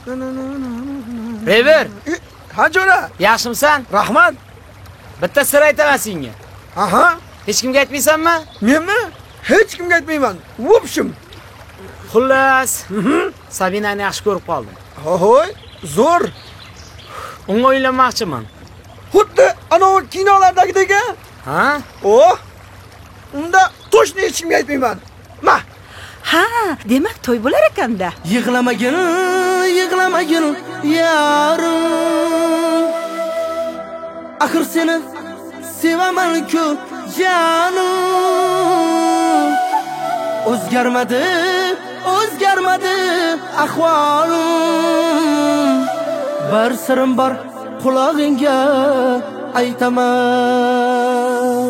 Rever, Ha jo'ra. yaxshimisan? Rahmat. Bitta sir aytaman senga. Aha. Hech kimga aytmaysanmi? Menmi? Hech kimga aytmayman. Vobshim. Xullas, Sabinani yaxshi ko'rib qoldim. Hoy, zo'r. Unga uylanmoqchiman. Xuddi ana kinolardagidek. Ha? Oh. Unda to'shni hech kimga aytmayman. Ma. Ha, demak to'y bo'lar ekanda. Yig'lamagin, yig'lamagin yarim. Axir seni sevaman-ku jonim. O'zgarmadi, o'zgarmadi ahvolim. Bir sirim bor, qulog'ingga aytaman.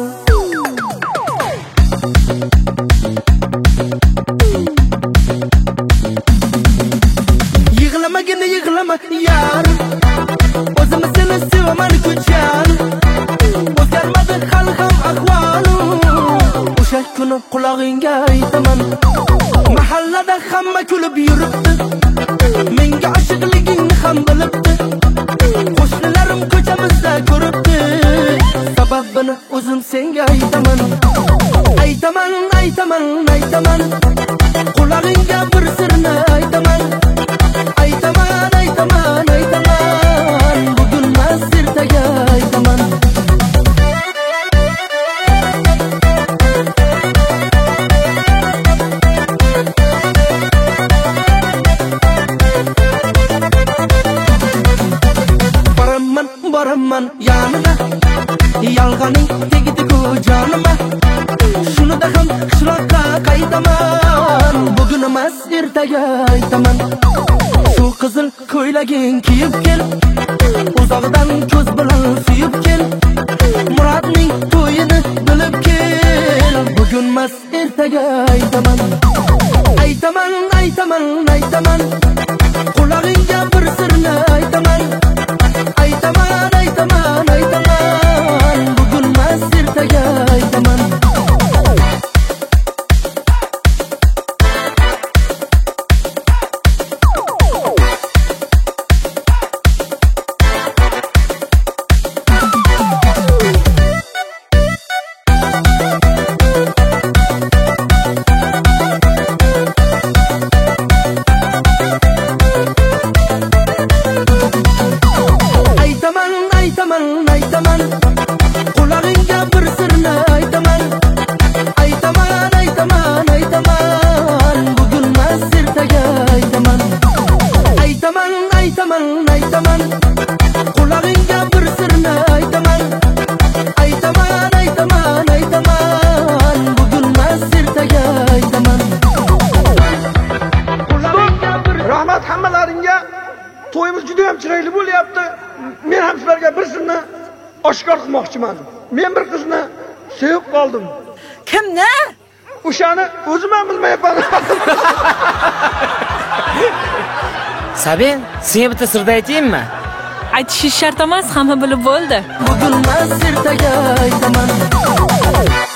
Yig'lamagin, yig'lama yarim. O'zim seni sevaman-ku jonim. O'zgarmadi hali ham ahvolim. O'sha kuni qulog'ingga aytaman. Mahallada hamma kulib yuribdi. Menga oshiqligingni ham bilibdi. Qo'shnilarim ko'chamizda ko'ribdi. Sababini o'zim senga aytaman. Aytaman, aytaman, aytaman. Qulog'ingga bir sirni aytaman. Aytaman, aytaman, aytaman. Bugun mas ertaga aytaman. Boraman yanına, yalg'oning tegdi-ku jonima. Shunida ham qishloqqa qaytaman. Bugun emas ertaga aytaman. Shu qizil ko'ylaging kiyib kel, uzoqdan ko'z bilan suyib kel. Murodning to'yini bilib kel. Bugun emas ertaga aytaman. Aytaman, aytaman, aytaman. Qulog'ingga bir sirni aytaman. Aytaman, aytaman, aytaman. Bugun mas ertaga aytaman. Aytaman, aytaman. Qulog'ingga bir sirni aytaman. Aytaman, aytaman, aytaman. Bugun mas ertaga aytaman. Aytaman, aytaman, aytaman. Qulog'ingga bir sirni aytaman. Aytaman, aytaman, aytaman. Bugun mas ertaga aytaman. Rahmat hammalaringga. To'yimiz juda ham chiroyli bo'lyapti. Men ham sizlarga bir sirni oshkor qilmoqchiman. Men bir qizni sevib qoldim. Kimni? O'shani o'zim ham bilmayapman. Sabin, senga bitta sirni aytaymi? Aytish shart emas, hamma bilib bo'ldi. Bugun mas ertaga aytaman.